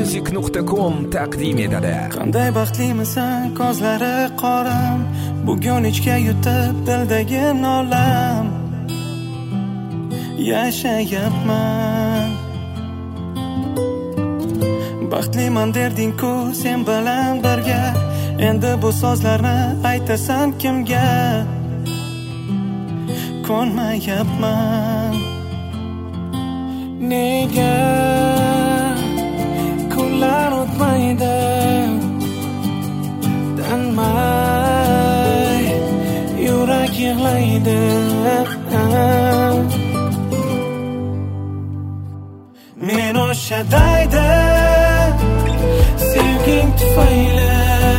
Siyomusic.com taqdim etadi. Qanday baxtlimisan ko'zlari qoram, bugun ichga yutib dildagi nolam. Yashayapman, baxtliman derding-ku sen bilan birga. Endi bu so'zlarni aytasan kimga? Ko'nmayapman. Nega kunlar o'tmaydi, tanmay yurak yig'laydi. Men o'sha dayda sevging tufayli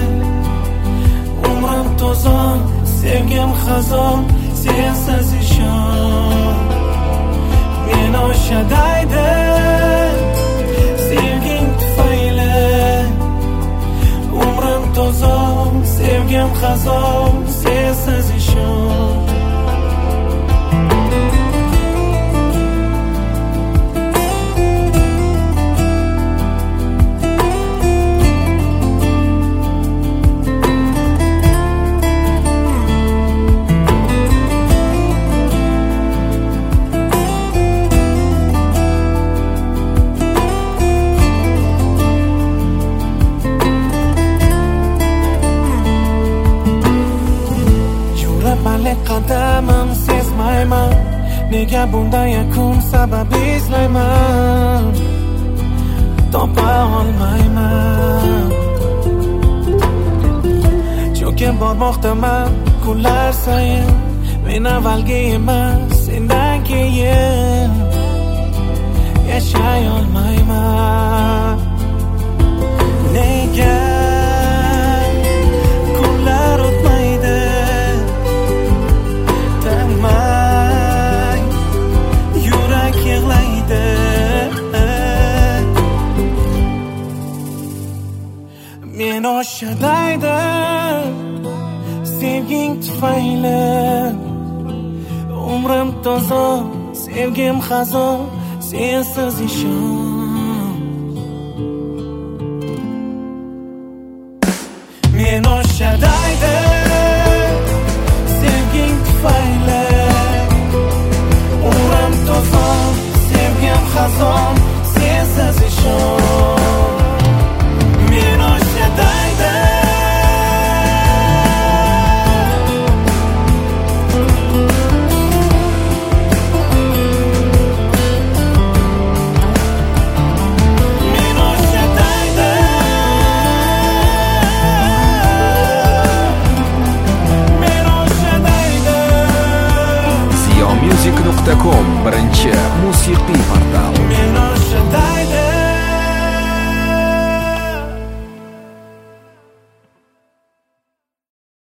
umrim to'zon, sevgim xazon, sensiz ishon. Men o'sha dayda sevging tufayli umrim to'zon, sevgim xazon, sensiz ishon. Qadamim sezmayman, nega bunday yakun sababi izlayman, topa olmayman. Cho'kib bormoqdaman kunlar sayin, men avvalgi emas sendan keyin yashay olmayman. Nega kunlar o'tmaydi, yurak yig'laydi. Men o'sha dayda sevging tufayli umrim toza, sevgim xazon, sensiz ishon. Men o'sha dayda sevging tufayli umrim toza, sevgim xazon, sensiz ishon. Men o'sha dayda Siyomusic.com birinchi musiqiy portal. Men o'sha dayda